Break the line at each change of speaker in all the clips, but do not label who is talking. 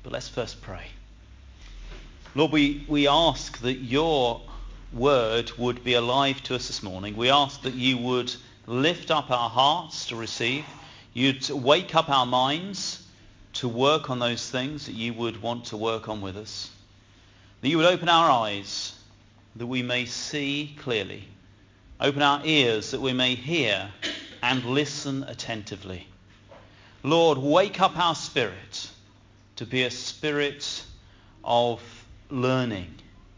But let's first pray. Lord, we ask that your word would be alive to us this morning. We ask that you would lift up our hearts to receive. You'd wake up our minds to work on those things that you would want to work on with us. That you would open our eyes that we may see clearly. Open our ears that we may hear and listen attentively. Lord, wake up our spirit to be a spirit of learning.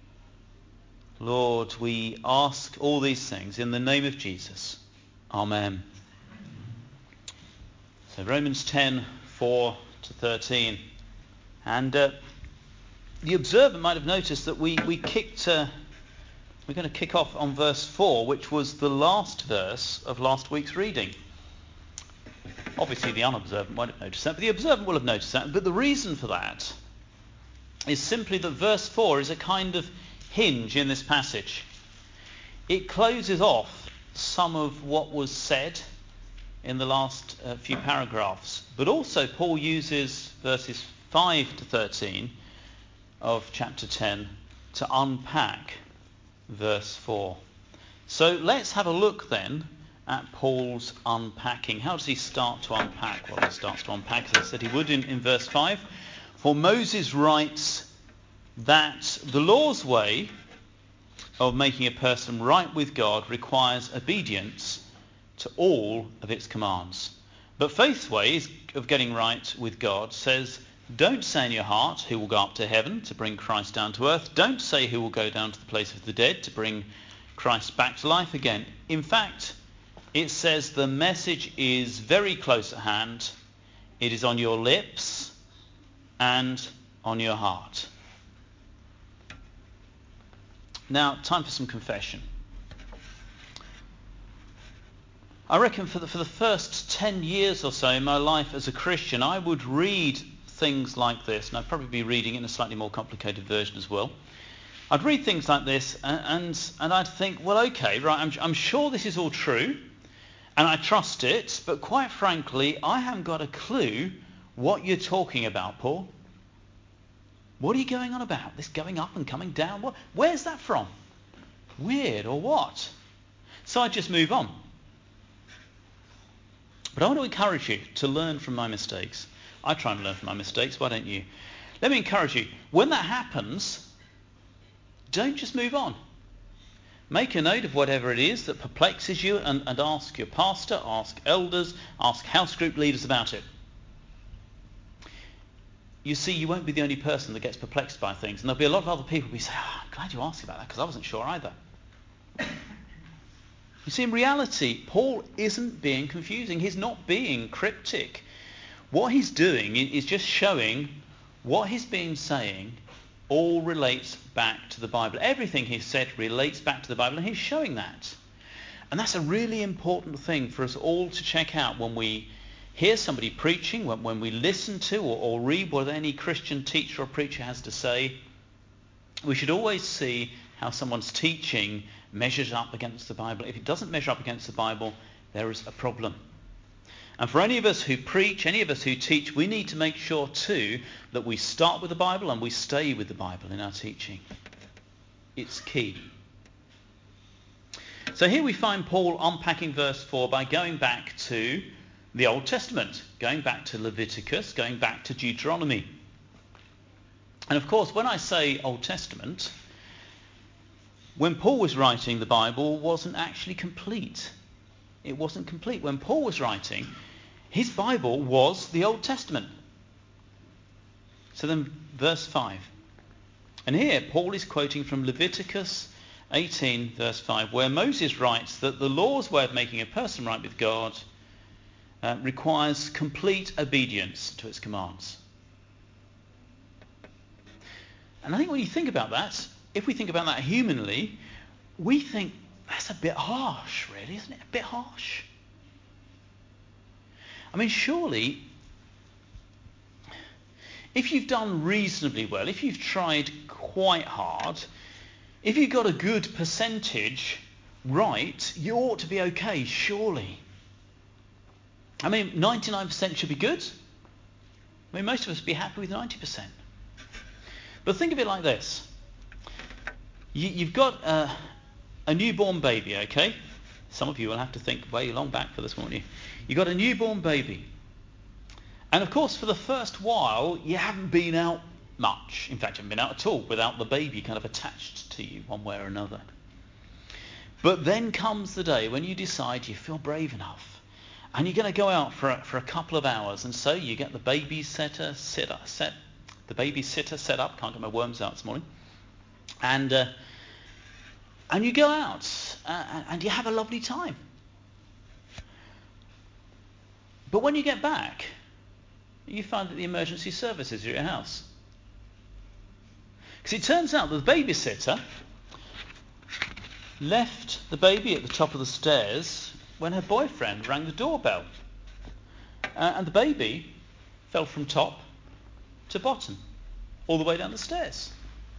Lord, we ask all these things in the name of Jesus. Amen. So Romans 10, 4 to 13. And the observer might have noticed that we're going to kick off on verse 4, which was the last verse of last week's reading. Obviously the unobservant won't have noticed that, but the observant will have noticed that. But the reason for that is simply that verse 4 is a kind of hinge in this passage. It closes off some of what was said in the last few paragraphs. But also Paul uses verses 5 to 13 of chapter 10 to unpack verse 4. So let's have a look then at Paul's unpacking. How does he start to unpack? Well, he starts to unpack, as I said he would, in verse 5. For Moses writes that the law's way of making a person right with God requires obedience to all of its commands. But faith's way of getting right with God says, don't say in your heart who will go up to heaven to bring Christ down to earth. Don't say who will go down to the place of the dead to bring Christ back to life again. In fact, it says the message is very close at hand. It is on your lips and on your heart. Now, time for some confession. I reckon for the first 10 years or so in my life as a Christian, I would read things like this, and I'd probably be reading it in a slightly more complicated version as well. I'd read things like this and I'd think, well, okay, right, I'm sure this is all true, and I trust it, but quite frankly, I haven't got a clue what you're talking about, Paul. What are you going on about? This going up and coming down? Where's that from? Weird or what? So I just move on. But I want to encourage you to learn from my mistakes. I try and learn from my mistakes. Why don't you? Let me encourage you. When that happens, don't just move on. Make a note of whatever it is that perplexes you and ask your pastor, ask elders, ask house group leaders about it. You see, you won't be the only person that gets perplexed by things. And there'll be a lot of other people who say, I'm glad you asked about that because I wasn't sure either. You see, in reality, Paul isn't being confusing. He's not being cryptic. What he's doing is just showing what he's been saying all relates back to the Bible. Everything he's said relates back to the Bible, and he's showing that. And that's a really important thing for us all to check out when we hear somebody preaching, when we listen to or read what any Christian teacher or preacher has to say. We should always see how someone's teaching measures up against the Bible. If it doesn't measure up against the Bible, there is a problem. And for any of us who preach, any of us who teach, we need to make sure too that we start with the Bible and we stay with the Bible in our teaching. It's key. So here we find Paul unpacking verse 4 by going back to the Old Testament, going back to Leviticus, going back to Deuteronomy. And of course, when I say Old Testament, when Paul was writing, the Bible wasn't actually complete. It wasn't complete. When Paul was writing, his Bible was the Old Testament. So then verse 5. And here Paul is quoting from Leviticus 18 verse 5, where Moses writes that the law's way of making a person right with God requires complete obedience to its commands. And I think when you think about that, if we think about that humanly, we think that's a bit harsh, really, isn't it? A bit harsh. I mean, surely, if you've done reasonably well, if you've tried quite hard, if you've got a good percentage right, you ought to be okay, surely. I mean, 99% should be good. I mean, most of us would be happy with 90%. But think of it like this. You've got a newborn baby, okay? Some of you will have to think way long back for this, won't you? You've got a newborn baby. And of course, for the first while, you haven't been out much. In fact, you haven't been out at all without the baby kind of attached to you one way or another. But then comes the day when you decide you feel brave enough and you're going to go out for a couple of hours, and so you get the babysitter set up. Can't get my worms out this morning. And you go out and you have a lovely time. But when you get back, you find that the emergency services are at your house. Because it turns out that the babysitter left the baby at the top of the stairs when her boyfriend rang the doorbell. And the baby fell from top to bottom, all the way down the stairs.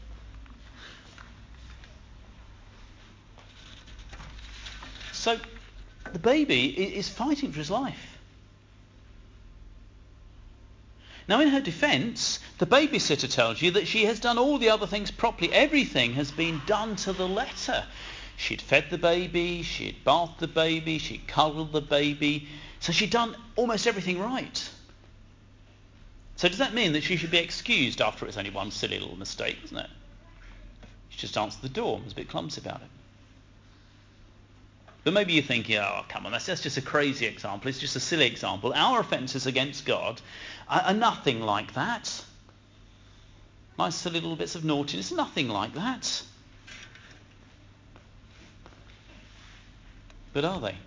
So the baby is fighting for his life. Now, in her defence, the babysitter tells you that she has done all the other things properly. Everything has been done to the letter. She'd fed the baby, she'd bathed the baby, she'd cuddled the baby. So she'd done almost everything right. So does that mean that she should be excused after it's only one silly little mistake, isn't it? She just answered the door and was a bit clumsy about it. But maybe you're thinking, oh, come on, that's just a crazy example. It's just a silly example. Our offences against God are nothing like that. Nice silly little bits of naughtiness, nothing like that. But are they?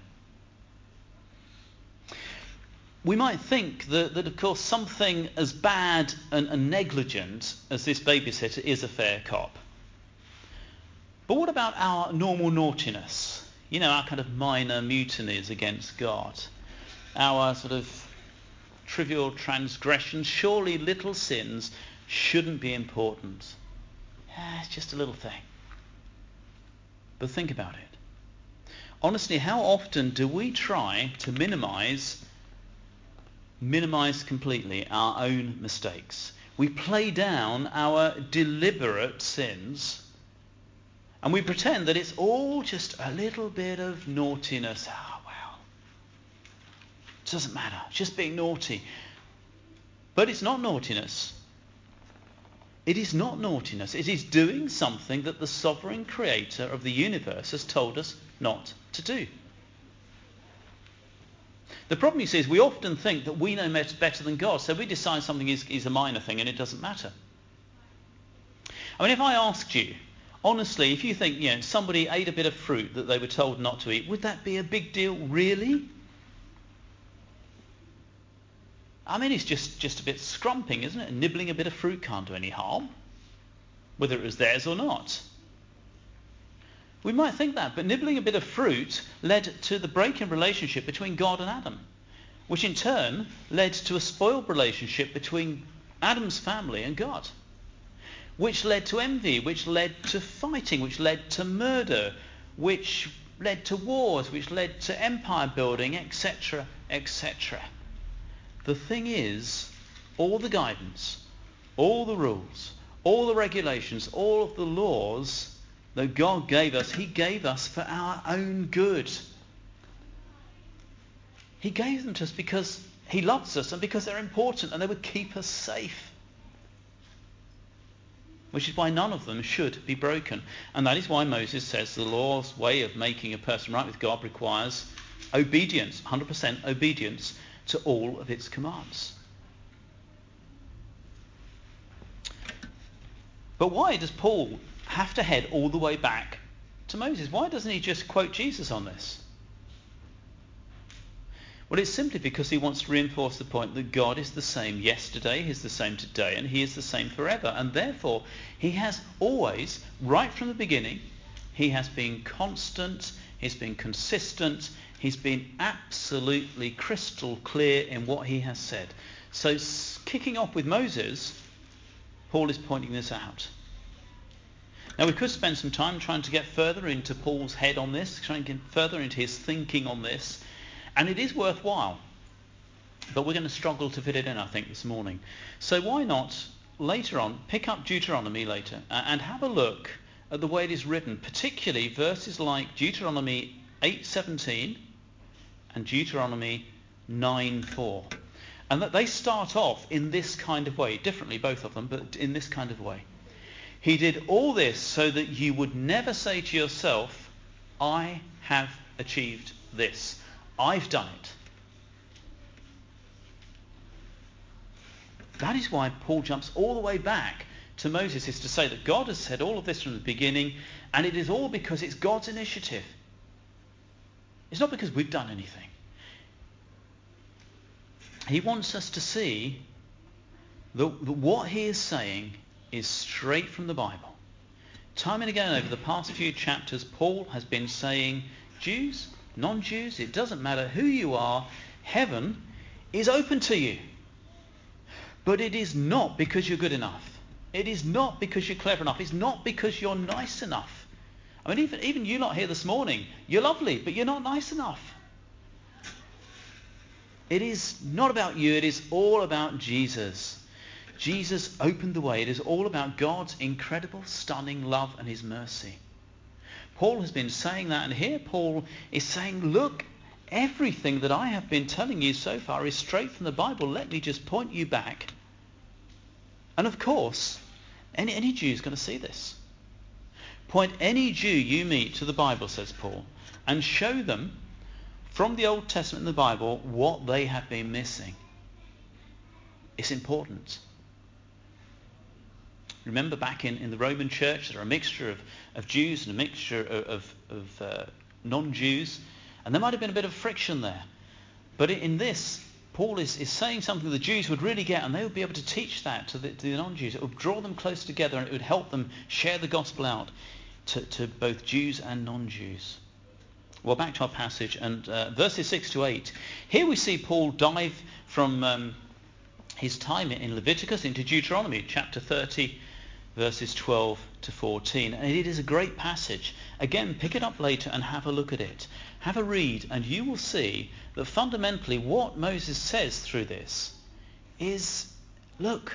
We might think that of course, something as bad and negligent as this babysitter is a fair cop. But what about our normal naughtiness? You know, our kind of minor mutinies against God. Our sort of trivial transgressions. Surely little sins shouldn't be important. It's just a little thing. But think about it. Honestly, how often do we try to minimize completely our own mistakes? We play down our deliberate sins and we pretend that it's all just a little bit of naughtiness. Oh, well, it doesn't matter. It's just being naughty. But it's not naughtiness. It is not naughtiness. It is doing something that the sovereign creator of the universe has told us not to do. The problem, you see, is we often think that we know better than God, so we decide something is a minor thing and it doesn't matter. I mean, if I asked you, honestly, if you think, somebody ate a bit of fruit that they were told not to eat, would that be a big deal, really? I mean, it's just a bit scrumping, isn't it? Nibbling a bit of fruit can't do any harm, whether it was theirs or not. We might think that, but nibbling a bit of fruit led to the break in relationship between God and Adam, which in turn led to a spoiled relationship between Adam's family and God, which led to envy, which led to fighting, which led to murder, which led to wars, which led to empire building, etc., etc. The thing is, all the guidance, all the rules, all the regulations, all of the laws that God gave us, he gave us for our own good. He gave them to us because he loves us and because they're important and they would keep us safe. Which is why none of them should be broken. And that is why Moses says the law's way of making a person right with God requires obedience, 100% obedience to all of its commands. But why does Paul have to head all the way back to Moses? Why doesn't he just quote Jesus on this? Well, it's simply because he wants to reinforce the point that God is the same yesterday, he's the same today, and he is the same forever. And therefore, he has always, right from the beginning, he has been constant, he's been consistent, he's been absolutely crystal clear in what he has said. So, kicking off with Moses, Paul is pointing this out. Now, we could spend some time trying to get further into Paul's head on this, trying to get further into his thinking on this, and it is worthwhile. But we're going to struggle to fit it in, I think, this morning. So why not, later on, pick up Deuteronomy later and have a look at the way it is written, particularly verses like Deuteronomy 8:17 and Deuteronomy 9:4. And that they start off in this kind of way, differently both of them, but in this kind of way. He did all this so that you would never say to yourself, I have achieved this. I've done it. That is why Paul jumps all the way back to Moses, is to say that God has said all of this from the beginning, and it is all because it's God's initiative. It's not because we've done anything. He wants us to see that what he is saying is straight from the Bible. Time and again over the past few chapters, Paul has been saying, Jews, non-Jews, it doesn't matter who you are, heaven is open to you. But it is not because you're good enough. It is not because you're clever enough. It's not because you're nice enough. I mean, even you lot here this morning, you're lovely, but you're not nice enough. It is not about you. It is all about Jesus. Jesus opened the way. It is all about God's incredible, stunning love and his mercy. Paul has been saying that, and here Paul is saying, look, everything that I have been telling you so far is straight from the Bible. Let me just point you back. And of course, any Jew is going to see this. Point any Jew you meet to the Bible, says Paul, and show them from the Old Testament and the Bible what they have been missing. It's important. Remember back in the Roman church, there are a mixture of Jews and a mixture of non-Jews, and there might have been a bit of friction there. But in this, Paul is saying something the Jews would really get, and they would be able to teach that to the non-Jews. It would draw them close together, and it would help them share the gospel out to both Jews and non-Jews. Well, back to our passage, and verses 6 to 8. Here we see Paul dive from his time in Leviticus into Deuteronomy, chapter 30, verses 12 to 14. And it is a great passage. Again, pick it up later and have a look at it. Have a read, and you will see that fundamentally what Moses says through this is, look,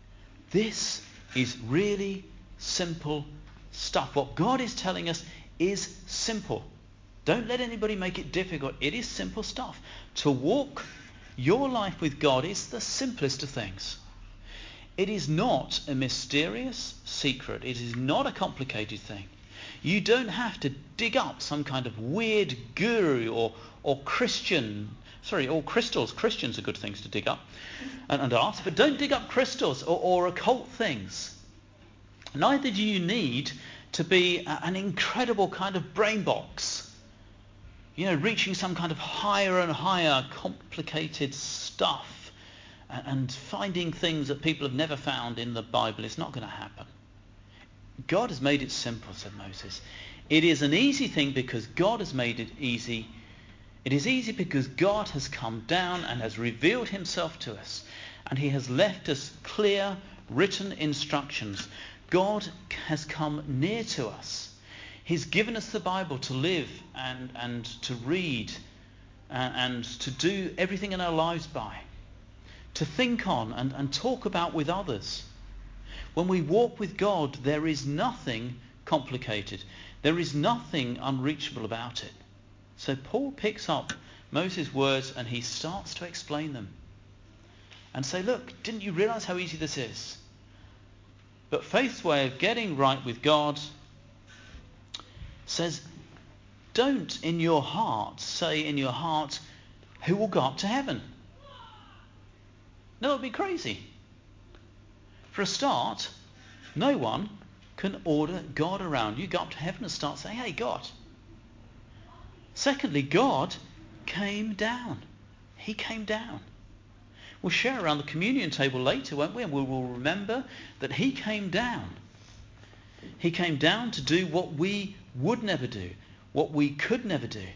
this is really simple stuff. What God is telling us is simple. Don't let anybody make it difficult. It is simple stuff. To walk your life with God is the simplest of things. It is not a mysterious secret. It is not a complicated thing. You don't have to dig up some kind of weird guru or Christian. Sorry, or crystals. Christians are good things to dig up and ask, but don't dig up crystals or occult things. Neither do you need to be an incredible kind of brain box. Reaching some kind of higher and higher complicated stuff and finding things that people have never found in the Bible. It's not going to happen. God has made it simple, said Moses. It is an easy thing because God has made it easy. It is easy because God has come down and has revealed himself to us. And he has left us clear, written instructions. God has come near to us. He's given us the Bible to live and to read and to do everything in our lives by, to think on and talk about with others. When we walk with God, there is nothing complicated. There is nothing unreachable about it. So Paul picks up Moses' words and he starts to explain them and say, look, didn't you realize how easy this is? But faith's way of getting right with God says, don't in your heart say in your heart, who will go up to heaven? No, it would be crazy. For a start, no one can order God around you, go up to heaven and start saying, hey, God. Secondly, God came down. He came down. We'll share around the communion table later, won't we? And we will remember that he came down. He came down to do what we would never do, what we could never do.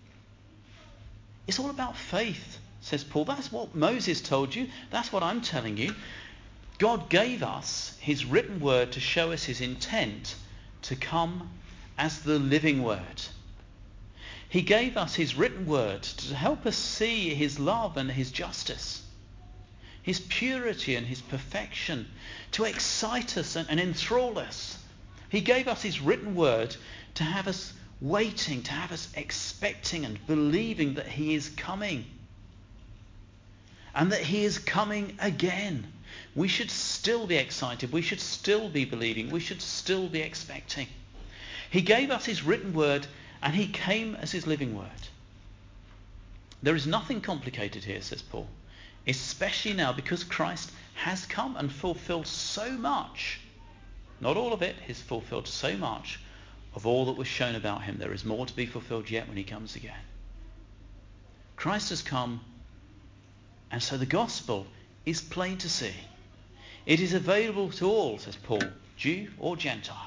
It's all about faith, says Paul. That's what Moses told you. That's what I'm telling you. God gave us his written word to show us his intent to come as the living word. He gave us his written word to help us see his love and his justice, his purity and his perfection, to excite us and enthrall us. He gave us his written word to have us waiting, to have us expecting and believing that he is coming. And that he is coming again. We should still be excited. We should still be believing. We should still be expecting. He gave us his written word, and he came as his living word. There is nothing complicated here, says Paul, especially now because Christ has come and fulfilled so much. Not all of it, he's fulfilled so much of all that was shown about him. There is more to be fulfilled yet when he comes again. Christ has come, and so the gospel is plain to see. It is available to all, says Paul, Jew or Gentile.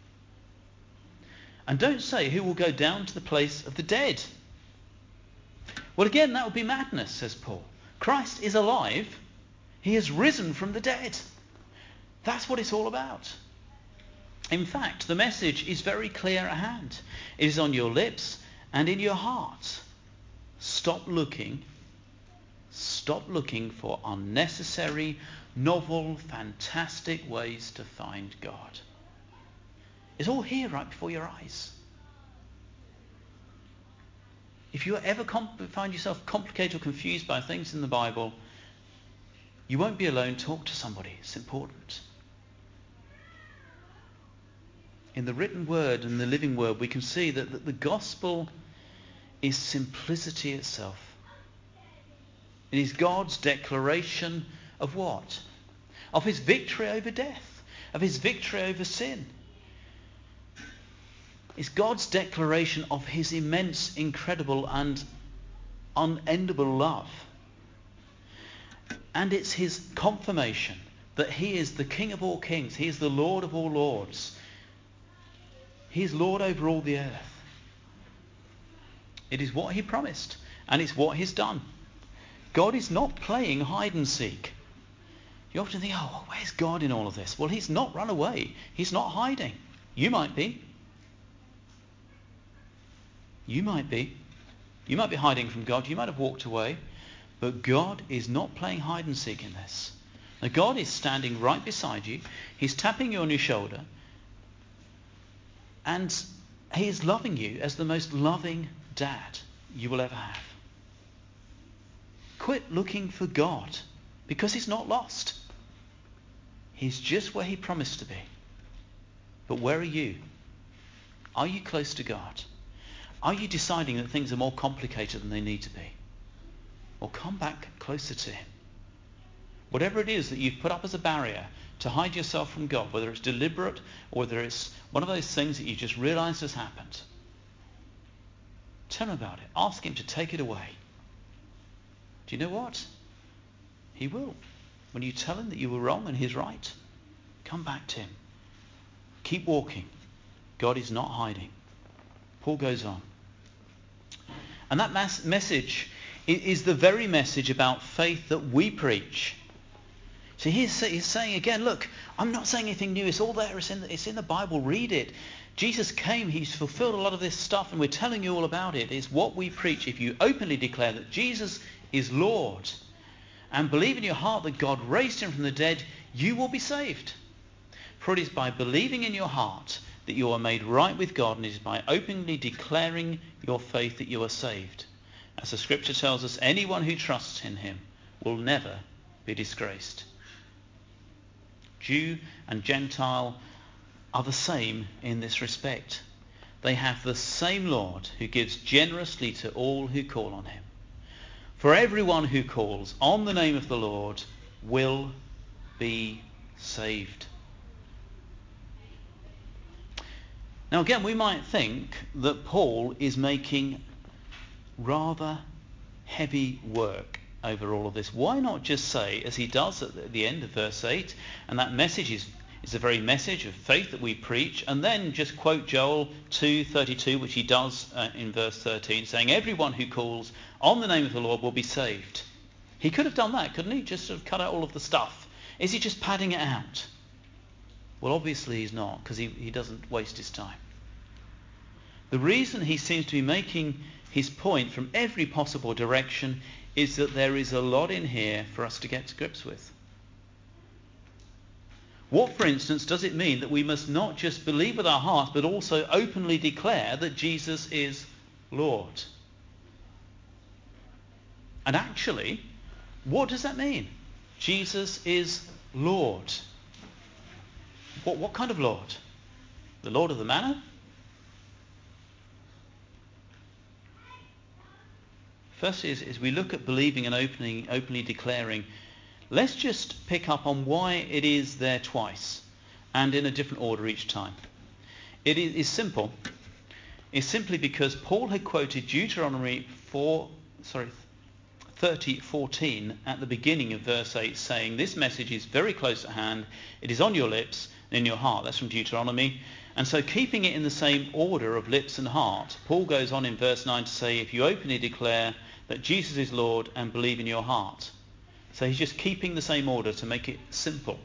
And don't say who will go down to the place of the dead. Well, again, that would be madness, says Paul. Christ is alive. He has risen from the dead. That's what it's all about. In fact, the message is very clear at hand. It is on your lips and in your heart. Stop looking for unnecessary, novel, fantastic ways to find God. It's all here right before your eyes. If you ever find yourself complicated or confused by things in the Bible, you won't be alone. Talk to somebody. It's important. In the written word and the living word, we can see that the gospel is simplicity itself. It is God's declaration of what? Of his victory over death, of his victory over sin. It's God's declaration of his immense, incredible and unendable love. And it's his confirmation that he is the King of all kings. He is the Lord of all lords. He is Lord over all the earth. It is what he promised, and it's what he's done. God is not playing hide and seek. You often think, oh, where's God in all of this? Well, he's not run away. He's not hiding. You might be. You might be. You might be hiding from God. You might have walked away. But God is not playing hide and seek in this. Now, God is standing right beside you. He's tapping you on your shoulder. And he is loving you as the most loving dad you will ever have. Quit looking for God, because he's not lost. He's just where he promised to be. But where are you? Are you close to God? Are you deciding that things are more complicated than they need to be? Or come back closer to him. Whatever it is that you've put up as a barrier to hide yourself from God, whether it's deliberate or whether it's one of those things that you just realize has happened, tell him about it. Ask him to take it away. Do you know what? He will. When you tell him that you were wrong and he's right, come back to him. Keep walking. God is not hiding. Paul goes on. And that message is the very message about faith that we preach. So he's saying again, look, I'm not saying anything new. It's all there. It's in the Bible. Read it. Jesus came. He's fulfilled a lot of this stuff, and we're telling you all about it. It's what we preach. If you openly declare that Jesus is Lord and believe in your heart that God raised him from the dead, you will be saved. For it is by believing in your heart that you are made right with God, and it is by openly declaring your faith that you are saved. As the scripture tells us, anyone who trusts in him will never be disgraced. Jew and Gentile are the same in this respect. They have the same Lord who gives generously to all who call on him. For everyone who calls on the name of the Lord will be saved. Now again, we might think that Paul is making rather heavy work over all of this. Why not just say, as he does at the end of verse 8, and that message is the very message of faith that we preach, and then just quote Joel 2:32, which he does in verse 13, saying, everyone who calls on the name of the Lord will be saved. He could have done that, couldn't he? Just sort of cut out all of the stuff. Is he just padding it out? Well, obviously he's not, because he doesn't waste his time. The reason he seems to be making his point from every possible direction is that there is a lot in here for us to get to grips with. What, for instance, does it mean that we must not just believe with our hearts, but also openly declare that Jesus is Lord? And actually, what does that mean? Jesus is Lord. What kind of Lord? The Lord of the manor? First is we look at believing and openly declaring. Let's just pick up on why it is there twice and in a different order each time. It is simple. It's simply because Paul had quoted Deuteronomy 30:14 at the beginning of verse 8, saying, this message is very close at hand. It is on your lips and in your heart. That's from Deuteronomy. And so keeping it in the same order of lips and heart, Paul goes on in verse 9 to say, if you openly declare that Jesus is Lord and believe in your heart. So he's just keeping the same order to make it simple.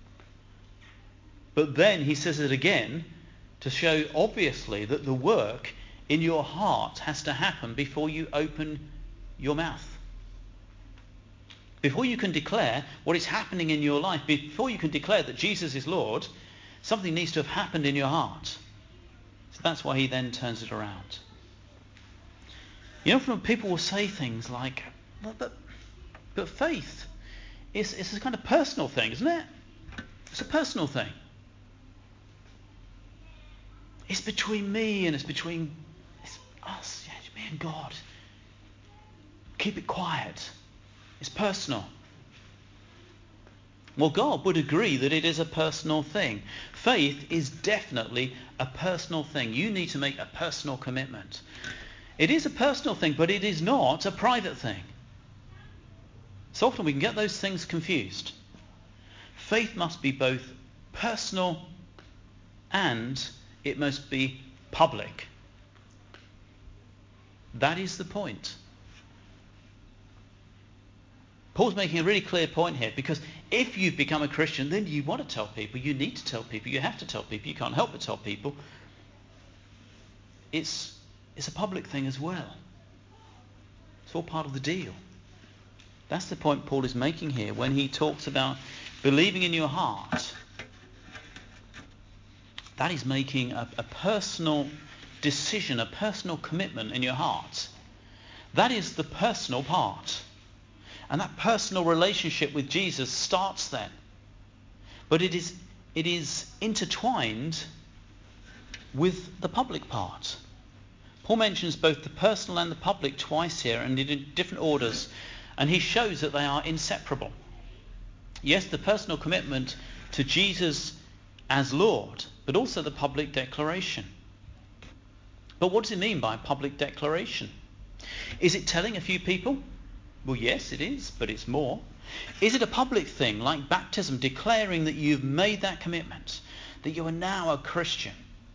But then he says it again to show obviously that the work in your heart has to happen before you open your mouth. Before you can declare what is happening in your life, before you can declare that Jesus is Lord, something needs to have happened in your heart. So that's why he then turns it around. You know, people will say things like, but faith, it's a kind of personal thing, isn't it? It's a personal thing. It's between me and it's us, me and God. Keep it quiet. It's personal. Well, God would agree that it is a personal thing. Faith is definitely a personal thing. You need to make a personal commitment. It is a personal thing, but it is not a private thing. So often we can get those things confused. Faith must be both personal and it must be public. That is the point. Paul's making a really clear point here, because if you've become a Christian, then you want to tell people, you need to tell people, you have to tell people, you can't help but tell people. It's a public thing as well. It's all part of the deal. That's the point Paul is making here when he talks about believing in your heart. That is making a personal decision, a personal commitment in your heart. That is the personal part. And that personal relationship with Jesus starts then. But it is intertwined with the public part. Paul mentions both the personal and the public twice here, and in different orders. And he shows that they are inseparable. Yes, the personal commitment to Jesus as Lord, but also the public declaration. But what does it mean by public declaration? Is it telling a few people? Well, yes, it is, but it's more. Is it a public thing like baptism, declaring that you've made that commitment, that you are now a Christian?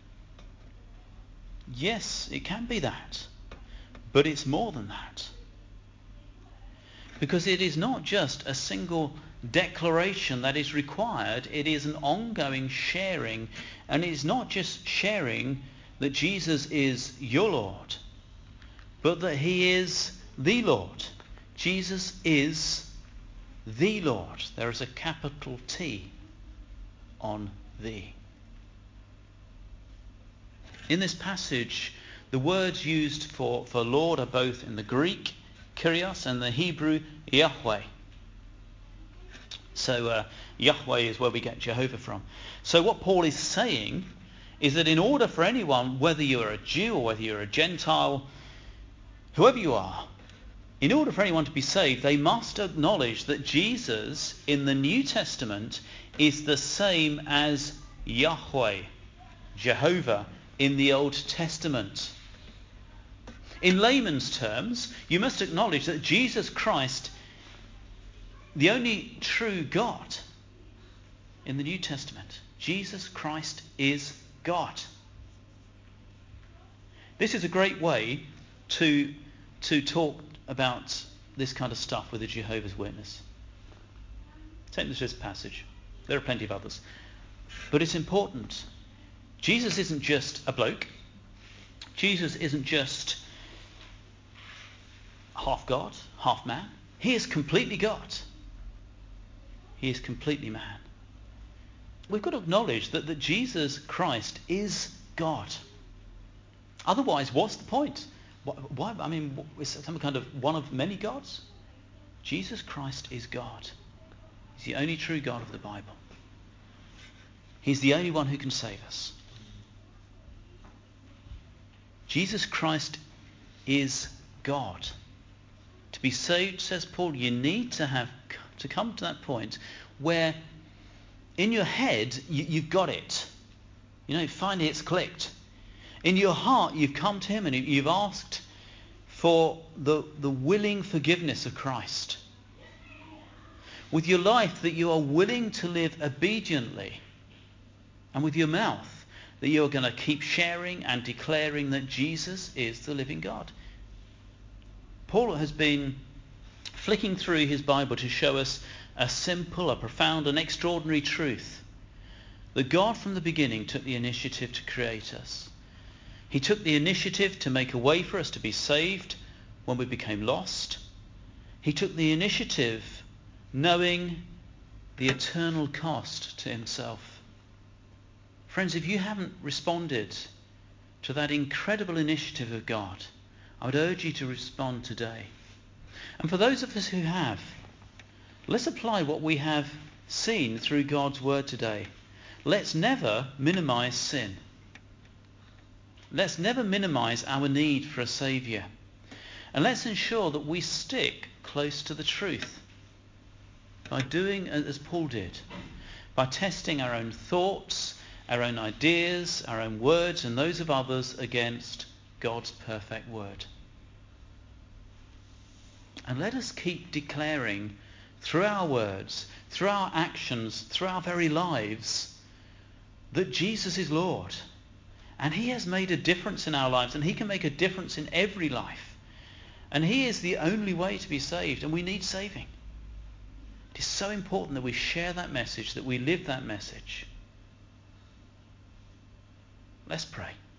Yes, it can be that, but it's more than that. Because it is not just a single declaration that is required, it is an ongoing sharing, and it is not just sharing that Jesus is your Lord, but that he is the Lord. Jesus is the Lord. There is a capital T on the. In this passage, the words used for Lord are both in the Greek, Kyrios, and the Hebrew, Yahweh. So Yahweh is where we get Jehovah from. So what Paul is saying is that in order for anyone, whether you're a Jew or whether you're a Gentile, whoever you are, in order for anyone to be saved, they must acknowledge that Jesus in the New Testament is the same as Yahweh, Jehovah, in the Old Testament. In layman's terms, you must acknowledge that Jesus Christ, the only true God in the New Testament, Jesus Christ is God. This is a great way to talk about this kind of stuff with a Jehovah's Witness. Take this passage. There are plenty of others. But it's important. Jesus isn't just a bloke Jesus isn't just half God, half man. He is completely God. He is completely man. We've got to acknowledge that Jesus Christ is God. Otherwise, what's the point? Why? I mean, is some kind of one of many gods? Jesus Christ is God. He's the only true God of the Bible. He's the only one who can save us. Jesus Christ is God. To be saved, says Paul, you need to come to that point where in your head you've got it. Finally it's clicked. In your heart you've come to him and you've asked for the willing forgiveness of Christ. With your life that you are willing to live obediently, and with your mouth that you're going to keep sharing and declaring that Jesus is the living God. Paul has been flicking through his Bible to show us a simple, a profound, an extraordinary truth. That God from the beginning took the initiative to create us. He took the initiative to make a way for us to be saved when we became lost. He took the initiative knowing the eternal cost to himself. Friends, if you haven't responded to that incredible initiative of God, I would urge you to respond today. And for those of us who have, let's apply what we have seen through God's word today. Let's never minimize sin. Let's never minimize our need for a Saviour. And let's ensure that we stick close to the truth by doing as Paul did, by testing our own thoughts, our own ideas, our own words and those of others against God's perfect word. And let us keep declaring through our words, through our actions, through our very lives, that Jesus is Lord. And he has made a difference in our lives, and he can make a difference in every life. And he is the only way to be saved, and we need saving. It is so important that we share that message, that we live that message. Let's pray.